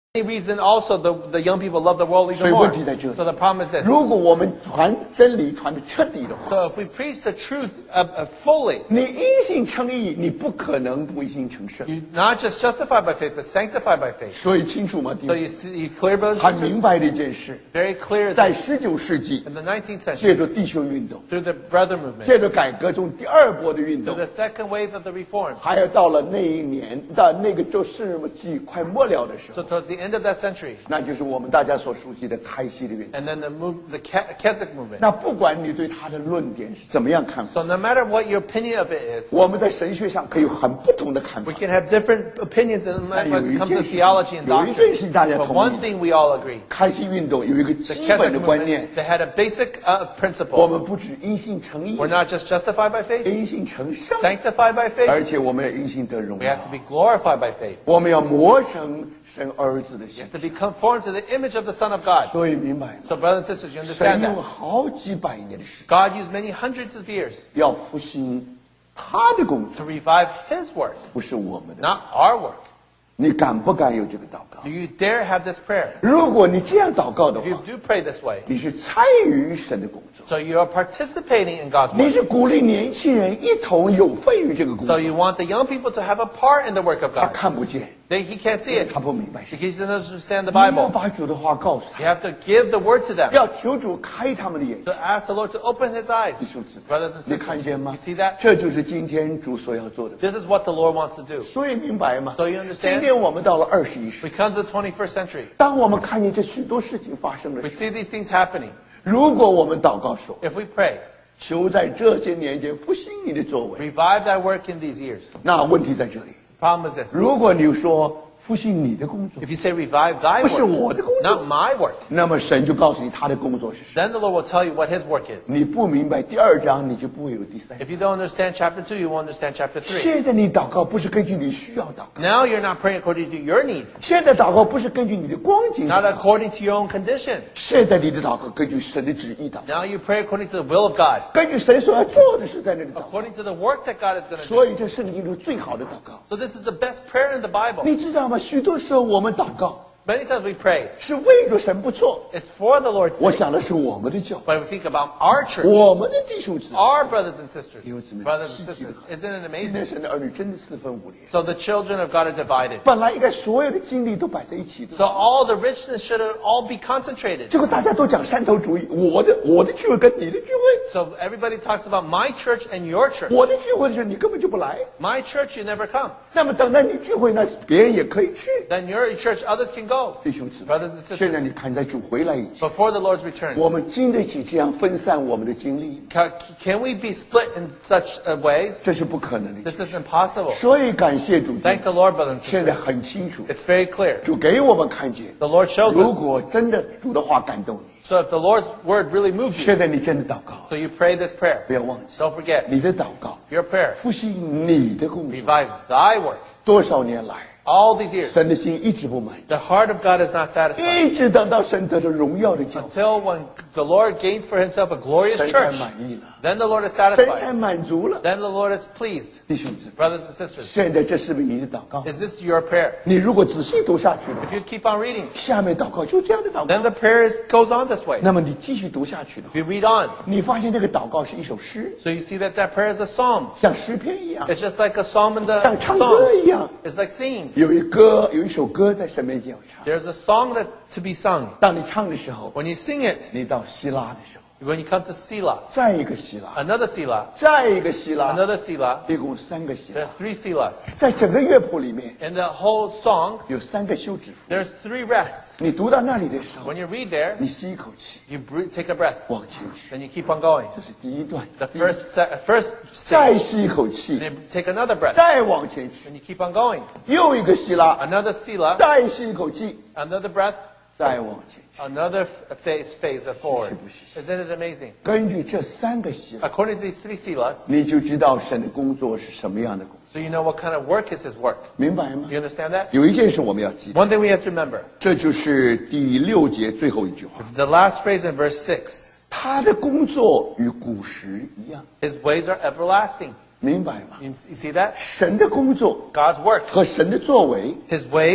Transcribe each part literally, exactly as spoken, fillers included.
reason also the, the young people love the world even 所以 more. 问题在这里。 So the problem is this. 如果我们传真理传的彻底的话， So if we preach the truth uh, uh, fully, 你因信称义，你不可能不因信成圣。 you not just justified by faith, but sanctified by faith. 所以清楚吗？弟 So 兄 you see, you clear, brothers 很 and 明 sisters? 白的一件事， Very clear 在 that 十九世纪， in the nineteenth 借 century, 着弟兄运动， through the brother movement, 借着改革中第二波的运 through 动， the second wave of the reform, 还有到了那一年到那个周世纪快末了的时 so 候， towards the end of that century, 那就是我们大家所熟悉的开西的运动。 and then the move, the Ke- Keswick movement. 那不管你对他的论点是怎么样看法， So no matter what your opinion of it is, 我们在神学上可以有很不同的看法 we。can have different opinions in, 但 when 有 it 一 comes 件 to 事， theology and 有一件 doctrine. 事大家 But 同 one 意， thing we all agree. 开西运动有一个 The 基本 Keswick 的观念 movement, they had a basic uh, 我 principle. 们不止因信成义， We're not just justified by faith, 因信成圣， sanctified by faith, 而且我们要因信得荣 we 耀 have。to be glorified by faith. 我们要磨成神儿子的 You 心 have，to be conformed to the image of the Son of God. 所以明白吗？ So brothers and sisters, you 神 understand 用 that? 好几百年的时间， God used many hundreds of years 要复兴他的工作， to revive His work, 不是我们的。 not our work. 你敢不敢有这个祷告 Do？you dare have this prayer? 如果你这样祷告的 If you 话， do pray this way, 你是参与神的工作， so you're participating in God's 你 work. 是鼓励年轻人一同有份于这个工 So 作。 you want the young people to have a part in the work of 他 God. 看不见， They, he can't see it 他不明白神。 because he doesn't understand the 你要 Bible. 把主的话告诉 You 他， have to give the word to them, 要求主开他们的眼睛。 to ask the Lord to open His eyes. 弟兄姊妹 Brothers and 你看 sisters, 见吗 you see that? 这就是今天主所要做的。 This is what the Lord wants to do. 所以明白吗？ So you 今 understand? 天我们到了二十一世 We 纪， come to the twenty-first century. 当我们看见这许多事情发生的 We 时候， see these things happening. 如果我们祷告说， If we pray, 求在这些年间复兴你的作为， revive thy work in these years. 那问题在这里。 Problem is this. 如果你说复兴你的工作， If you say revive thy 不是 work, 我的工 not 作， my work, 那么神就告诉你他的工作是什么。 then the Lord will tell you what His work is. 你不明白第二章，你就不会有第三章。 If you don't understand chapter two, you won't understand chapter three. 现在你祷告不是根据你需要祷告， Now you're not praying according to your need, 现在祷告不是根据你的光景祷 not 告， according to your own condition. 现在你的祷告根据神的旨意祷告， Now you pray according to the will of God, 根据神所要做的事在那里祷告。 according to the work that God is going to do. 所以这圣经中最好的祷告， So this is the best prayer in the Bible. 你知道吗？许多时候我们祷告 Many times we pray, 是为着神不错， it's for the Lord's 我 sake. 想的是我们的教会， But we think about our church, 我们的弟兄姊妹。 our brothers and sisters, 弟兄姊妹， brothers and 细细 sisters. 地看 Isn't it 今 amazing? 天神的儿女真的四分五裂， So the children of God are divided. 本来应该所有的精力都摆在一起的， So all the richness should all be concentrated. 结果大家都讲山头主义，我的我的聚会跟你的聚会， So everybody talks about my church and your church. 我的聚会的时候你根本就不来， My church, you never come. 那么等到你聚会呢，别人也可以去。 Then your church, others can go. 弟兄姊妹， Brothers and 现在 sisters, 你看在主回来以前， before the Lord's return, 我们经得起这样分散我们的精力吗？ can, can we be split in such uh, ways? 这是不可能的。 This is impossible. 所以感谢主， Thank the Lord, brothers and 现在 sisters. 很清楚， It's very clear. 主给我们看见， The Lord shows 如 us. 果真的主的话感动你， So if the Lord's word really moves you, 现在你真的祷告， so you pray this prayer. 不要忘记 Don't forget 你的祷告， your prayer. 复兴你的工作。 Revive thy work. 多少年来， All these years, 神的心一直不满意， the heart of God is not satisfied 一直等到神得了荣耀的教会， until when the Lord gains for himself a glorious 神才 church. 满意了， Then the Lord is 神才 satisfied. 满足了。 Then the Lord is pleased. 弟兄姊妹， Brothers and sisters, 现在这是不是你的祷告？ is this your prayer? 你如果仔细读下去的 If 话， you keep on reading, 下面祷告就这样的祷 then 告。 the prayer is, goes on this way. 那么你继续读下去的话， If you read on, 你发现这个祷告是一首诗， so you see that that prayer is a psalm. 像诗篇一样， It's just like a psalm in the 像唱歌一 Psalms. 样。 It's like singing. 有一歌，有一首歌在神面前要唱。 There's a song that to be sung. 当你唱的时候， When you sing it, 你到希腊的时候， when you come to Selah, 再一个希腊， another Selah, 再一个希腊， another Selah, 一共三个希 there 腊。 are three Selahs. 在整个乐谱里面 In the whole song, 有三个休止符。 there's three rests. 你读到那里的时候， When you read there, 你吸一口气， you breathe, take a breath, 往前去， then you keep on going. 这是第一段。 The first, se- first 再 stage, 吸一口气， then you take another breath, 再往前去， then you keep on going. 又一个希腊， Another Selah, 再吸一口气， another breath, 再往前去。 another f- phase, phase of forward. Isn't it amazing? 根据这三个希腊， According to these three Selahs, 你就知道神的工作是什么样的工作， so you know what kind of work is his work. 明白吗？ You understand that? 有一件事我们要记得， One thing we have to remember, 这就是第六节最后一句话。 the last phrase in verse six, 他的工作与古时一样， his ways are everlasting. 明白吗？ You, you see that? 神的工作 God's work, 和神的作为， his ways,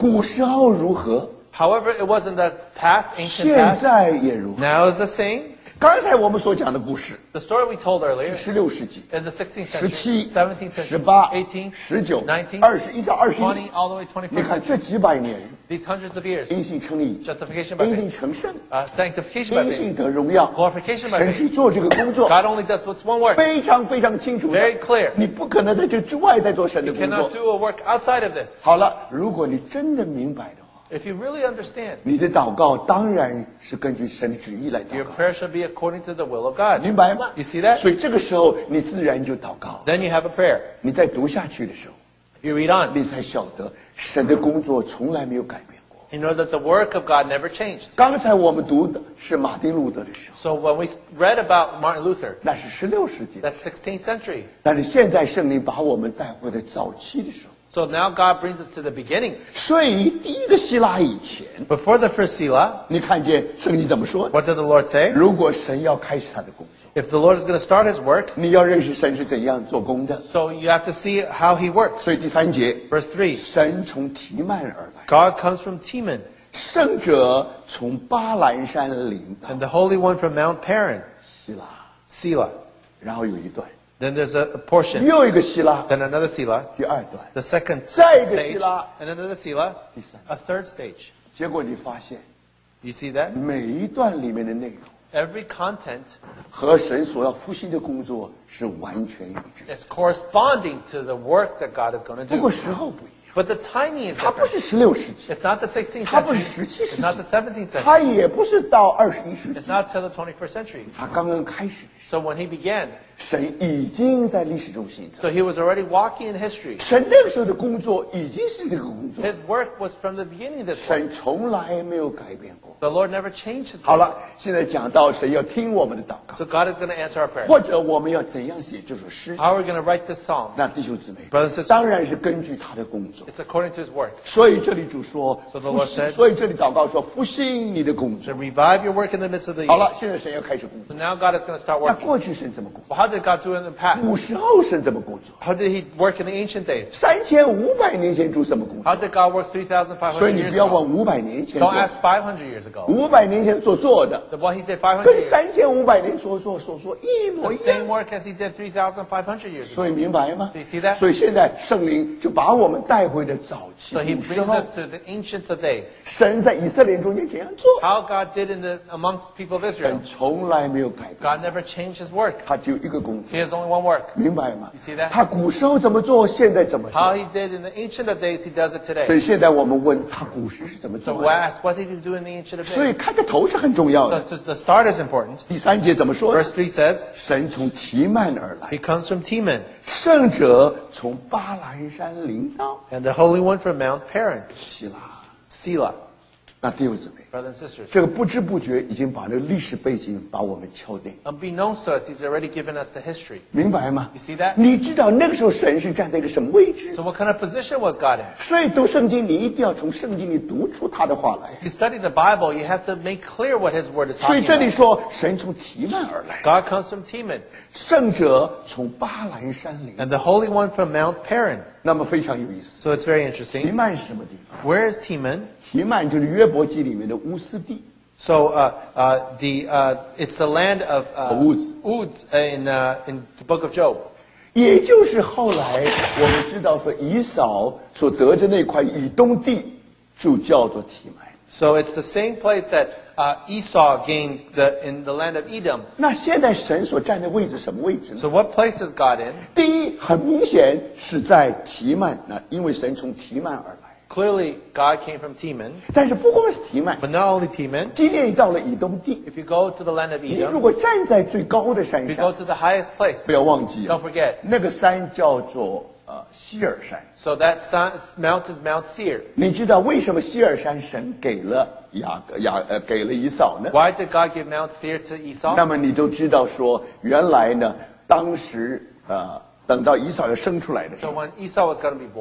古时候如何， However, it was in the past, ancient 现 past. 在也如何。 Now is the same. 刚才我们所讲的故事 The story we told earlier 是十六世纪、 in the sixteenth 十 century, 七、 seventeenth 十 century, 八、 eighteenth, 十九、 19, 二十一到二十一。 twenty, all the way 你 twenty-first 看 century. 这几百年， These hundreds of years. 因信称义， Justification by 因 faith. 信成圣， Uh, sanctification by 因 faith. 信得荣耀。 Glorification by 神 faith. 只做这个工作， God only does what's one work. 非常非常清楚的 Very clear. 你不可能在这之外再做神的 You 工作 cannot。do a work outside of this. 好了，如果你真的明白的话， If you really understand, 你的祷告当然是根据神的旨意来祷 your 告， prayer should be according to the will of God. 明白吗 You see that? 所以这个时候你自然就祷告。 Then you have a prayer. 你在读下去的时候， You read on. 你才晓得神的工作从来没有改变过。 You know that the work of God never changed. 刚才我们读的是马丁路德的时候， So when we read about Martin Luther, 那是十六世纪， that's sixteenth century. 但是现在圣灵把我们带回了早期的时候。 So now God brings us to the beginning. 所以第一个希腊以前， Before the first Selah, 你看见圣经怎么说的？ what did the Lord say? 如果神要开始他的工作， If the Lord is going to start his work, 你要认识神是怎样做工的。 so you have to see how he works. 所以第三节， Verse three, 神从提曼而来， God comes from Teman, 圣者从巴兰山领到 and the Holy One from Mount Paran, 希腊， Selah. 然后有一段， Then there's a, a portion, 又一个希腊， then another Selah, 第二段， the second 再一个 stage, 希腊， and another Selah, 第三。 a third stage. 结果你发现 You see that? 每一段里面的内容 Every content 和神所要复兴的工作是完全一致的， is corresponding to the work that God is going to 不过 do. 时候不一样， But the timing is 它不 different. 是十六世纪， It's not the sixteenth 它不 century. 是十七世 It's not the 纪， seventeenth century. 它也不是到二十一世 It's 纪， not till the twenty-first century. 它刚刚开始的时候， So when he began, 神已经在历史中行走。 so he was already walking in history. 神那个时候的工作已经是这个工作， His work was from the beginning of this work. 神从来没有改变过。 The Lord never changed his 好 work. 了，现在讲到神要听我们的祷告， So God is going to answer our prayer. 或者我们要怎样写这首诗。 How are we going to write this song? 那弟兄姊妹 Brothers and sisters 当然是根据他的工作。 It's according to his work. 所以这里主说， So the 复 Lord 兴 said- 所以这里祷告说复兴你的工 To 作。 revive your work in the midst of the 好了 years. 现在神要开始工 So 作。 now God is going to start 那 working. 过去神怎么工作？ Well, how did God do it in the past? 古时候神怎么工作？ How did he work in the ancient days? 三千五百年前主怎么工作？ How did God work three thousand five 所以 hundred 你 years 不要 ago? 问五百年前 Don't 做， ask five hundred years ago. 五百年前所做的， The- What he did five hundred 跟 years ago. 三千五百年所做所做一 It's 模 the 一 same 样。 work as he did three thousand five hundred years ago. 所以明白吗 Do you see that? 所以现在圣灵就把我们带回了早期 So he 古时 brings 候， us to the ancients of days. 神在以色列人中间怎样做， How God did in the amongst the people of Israel. 神从来没有改变， God never changed his work. 他只有一个工作， He has only one work. 明白吗 You see that? 他古时候怎么做，现在怎么 How 做。 he did in the ancient of days, he does it 所 today. 以现在我们问他古时是怎么 So 做 we 的， ask, what did he do in the ancient of 所以 days? 开个头是很重要 So 的。 just the start is important. 第三节怎么说呢？ Verse three says, 神从提曼而来 he，comes from Teman, 圣者从巴兰山临到 and the Holy One from Mount Paran, 希腊。 Selah. 那弟兄姊妹， Brothers and sisters, 这个不知不觉已经把这个历史背景把我们敲定， unbeknownst to us, he's already given us the history. 明白吗 You see that? 你知道那个时候神是站在一个什么位置？ So what kind of position was God in? 所以读圣经，你一定要从圣经里读出他的话来。 If you study the Bible, you have to make clear what his word is 所以 talking 这里 about. 说，神从提曼而来， God comes from Teman, 圣者从巴兰山临。 and the Holy One from Mount Paran. 那么非常有意思。 So it's very 提 interesting. 曼是什么地方？ Where is Teman? 提曼就是约伯记里面的乌斯地。 So uh, uh, the uh, it's the land of uh, Uz. Uz in uh, in the book of Job. 也就是后来我们知道说，以扫所得的那块以东地，就叫做提曼。 So it's the same place that uh, Esau gained the, in the land of Edom. 那现在神所站的位置什么位置呢？ So what place is God in? 第一，很明显是在提曼，那因为神从提曼而来。 Clearly, God came from Teman. 但是不光是提曼， But not only Teman. 今天你到了以东地， If you go to the land of 你如 Edom, 果站在最高的 if 山 you go 上， to the highest place, 不要忘记啊 don't，forget. 那个山叫做呃希尔山。 So that sun- mount is Mount Seir. 你知道为什么希尔山神给了雅雅呃给了以扫呢？ Why did God give Mount Seir to 那 Esau? 么你都知道说，原来呢，当时呃等到以扫要生出来的时 So 候， when Esau was going to be born,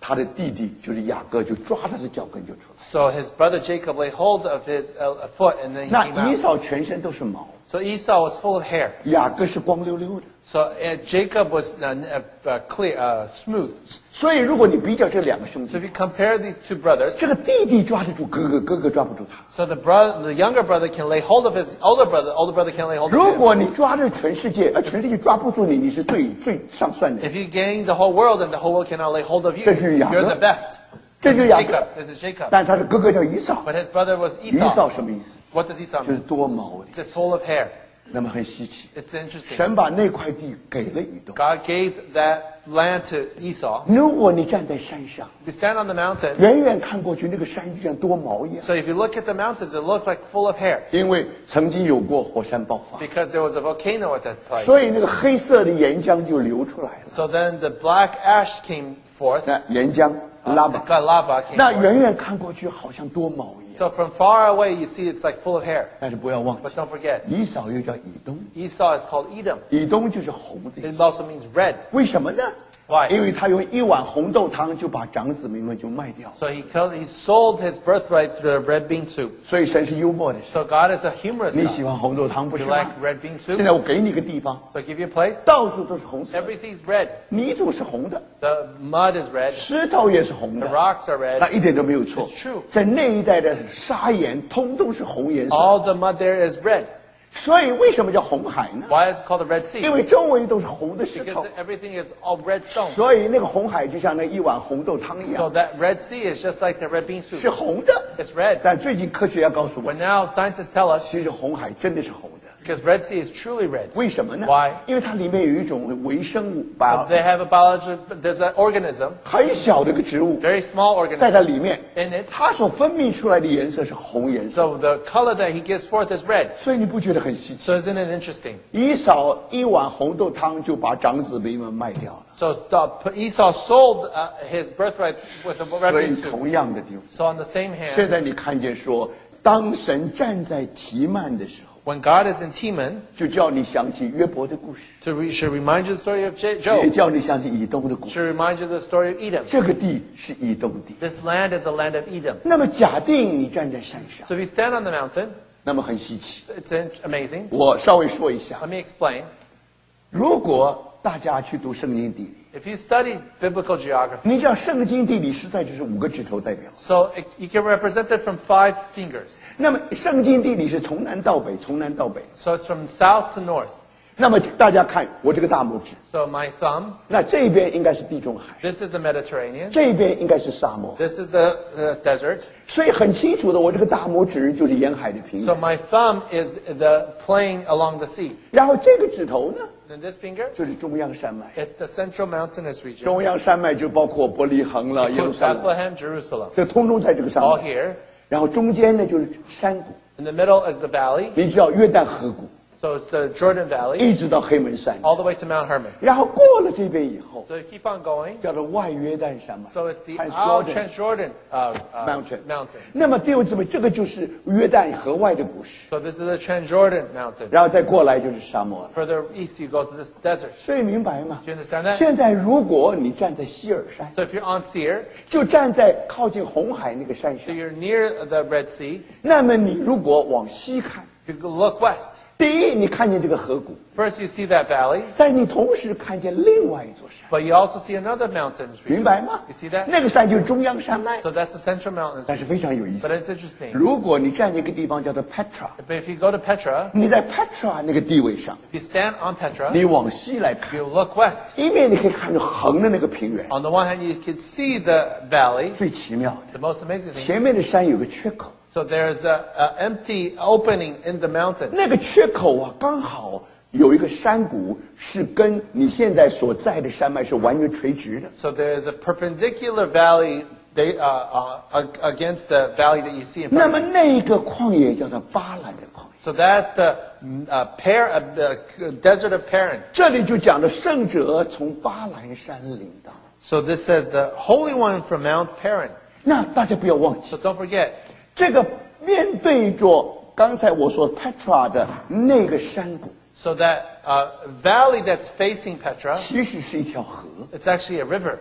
他的弟弟就是雅各就抓他的脚跟就出来。 So his brother Jacob laid hold of his uh, foot, and then he 那 came 以 out. 扫全身都是毛， So Esau was full of hair. 雅各是光溜溜的。 So uh, Jacob was uh, uh, uh, clear, uh, smooth. 所以如果你比较这两个兄 So 弟， if you compare the two brothers, 这个弟弟抓得住哥哥，哥哥抓不住他。 so the brother, the younger brother can lay hold of his older brother, the older brother can't lay hold 如 of him. 果你抓着全世界，而全世界抓不住你，你是最最上算的。 If you gain the whole world, then the whole world cannot lay hold of you. 这是雅各。 You're the best. 这 This 是 is 雅各 Jacob. This is Jacob. 但他的哥哥叫以扫， But his brother was 以扫 Esau. 什么意思？ What does Esau 就是 mean? 多毛的。 It's full of hair. 那么很稀奇， It's interesting. 神把那块地给了以东。 God gave that land to Esau. 如果你站在山上， If you stand on the mountain, 远远看过去，那个山就像多毛一样， so if you look at the mountains, it looked like full of hair 因为曾经有过火山爆发， because there was a volcano at that place. 所以那个黑色的岩浆就流出来了。 So then the black ash came forth. 那岩浆 lava， God, lava came 那 forth. 远远看过去好像多毛一样， So from far away, you see it's like full of hair. 但是不要忘记 But，don't forget, 以扫又叫以东， Esau is called Edom. 以东就是红的意 It 思。 also means red. 为什么呢？ Why? 因为他用一碗红豆汤就把长子民们就卖掉了， So he killed, he sold his birthright through the red bean soup. 所以神是幽默的神。 So God is a humorous 你喜 God. 欢红豆汤不是 You 吗 like？red bean 现 soup? 在我给你个地方， So I give you a place. 到处都是红色的， Everything's red. 泥土是红的， The mud is red. 石头也是红 The 的， rocks are 那 red. 一点都没有错 It's true.。 在那一带的砂岩通通是红颜色， All the mud there is red. 所以为什么叫红海呢？ Why is it called the Red 因 Sea? 为周围都是红的石头 Because，everything is all red stones. 所以那个红海就像那一碗红豆汤一 So 样， that Red Sea is just like the red bean 是 soup. 红的。 It's red. 但最近科学家告诉我 But，now scientists tell us 其实红海真的是红的。 because Red Sea is truly red. 为什么呢 Why？ 因为它里面有一种微生物， So 把 they have a biology. There's an organism, 很小的一个植物 very small 在 organism 它里面， in it. 它所分泌出来的颜色是红颜色， So the color that he gives forth is red. 所以你不觉得很稀奇？ So isn't it interesting? 以扫一碗红豆汤就把长子民们卖掉了， So the, Esau sold uh, his birthright with the red 所以 bean soup. 同样的地方， So on the same 现 hand, 在你看见说，当神站在提曼的时候， when God is in Teman, 就叫你想起约伯的故事， to re- should remind you the story of J- 也 Job. 叫你想起以东的故事。 Should remind you the story of Edom. 这个地是以东地。 This land is the land of Edom. 那么假定你站在山上， So if you stand on the mountain, 那么很稀奇。 it's in- amazing. 我稍微说一下， Let me explain. 如果大家去读圣经地理， If you study biblical geography, 你知道圣经地理实在就是五个指头代表。 so it, you can represent it from five fingers. 那么圣经地理是从南到北，从南到北。 So it's from south to north. 那么大家看我这个大拇指， So my thumb, 那这边应该是地中海， this is the Mediterranean. 这边应该是沙漠， This is the, the desert. 所以很清楚的，我这个大拇指就是沿海的平 So 原。 my thumb is the plain along the sea. 然后这个指头呢， Then this finger, 就是中央山脉。 it's the central mountainous region. 中央山脉就包括伯利恒了、耶路 Includes 撒冷， Bethlehem, Jerusalem. 这通通在这个上 All 面。 here. 然后中间呢就是山谷， In the middle is the valley. 你知道约旦河谷， So it's the Jordan Valley. 一直到黑门山。 All the way to Mount Hermon. 然后过了这边以后， So you keep on going. 叫做外约旦山脉 So it's the Transjordan Al Transjordan uh, uh, Mountain。 mountain. 那么弟兄姊妹，这个就是约旦河外的故事， So this is the Transjordan mountain. 然后再过来就是沙漠了。 Further east, you go to this desert. 所以明白吗？ Do you understand that? 现在如果你站在希尔山， So if you're on Seir, 就站在靠近红海那个山 so 上， you're near the Red Sea. 那么你如果往西看， You go look west. 第一你看见这个河谷， First, you see that valley, 但你同时看见另外一座山， but you also see another mountain. 明白吗？ You see that? 那个山就是中央山脉， So that's the central mountains. 但是非常有意 But 思。 it's interesting. 如果你站在一个地方叫做 Petra， But if you go to Petra, 你在 Petra 那个地位上， if you stand on Petra, 你往西来看， you look west. 一面你可以看到横的那个平原， On the one hand, you can see the valley. 最奇妙的， The most amazing thing. 前面的山有个缺口， So there's a, a empty opening in the mountains. 那个缺口啊，刚好有一个山谷是跟你现在所在的山脉是完全垂直的。 So there's a perpendicular valley they, uh, uh, against the valley that you see in 那 front 么 of you. 那个旷野叫做巴兰的旷野， So that's the uh, par, uh, the desert of Paran. 这里就讲的圣者从巴兰山领到。 So this says the Holy One from Mount Paran. 那大家不要忘记 So，don't forget, 这个面对着刚才我说 Petra 的那个山谷， so that uh, valley that's facing Petra, 其实是一条河。 it's actually a river.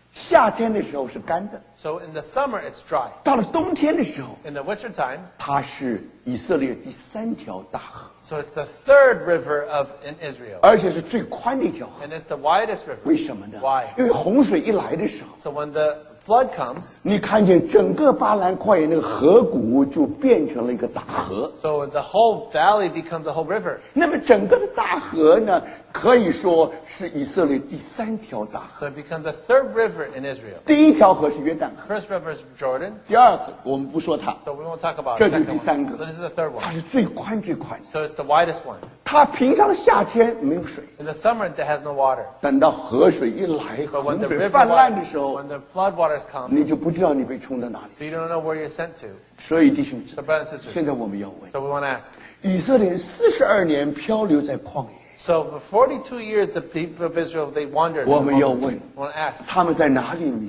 夏天的时候是干的， So in the summer, it's dry. 到了冬天的时候， In the winter time, 它是以色列第三条大河， so it's the third river of in Israel. 而且是最宽的一条河。 And it's the widest river. 为什么呢？ Why? 因为洪水一来的时候， So when the flood comes, 你看见整个巴兰旷野那个河谷就变成了一个大河。 so the whole valley becomes the whole river. 那么整个的大河呢，可以说是以色列第三条大河。 So it becomes the third river in Israel. 第一条河是约旦河， First river is Jordan. 第二个我们不说它， So we won't talk about 这 the 就是 second 第三 one. 个 So，this is the third 它 one. 是最宽最宽的。 So it's the widest one. 它平常的夏天没有水， In the summer, it has no water. 等到河水一来， But when 洪 the 水 river 泛滥的 wa- 时候， when the flood waters come, 你就不知道你被冲到哪里。 so you don't know where you're sent to. 所以弟兄姊 So 妹， brothers and sisters, 现在我们要问： so we want to ask. 以色列四十二年漂流在旷野， So for forty-two years, the people of Israel, they wandered. in the 我们要 wilderness. 问： We want to ask. 他们在哪里迷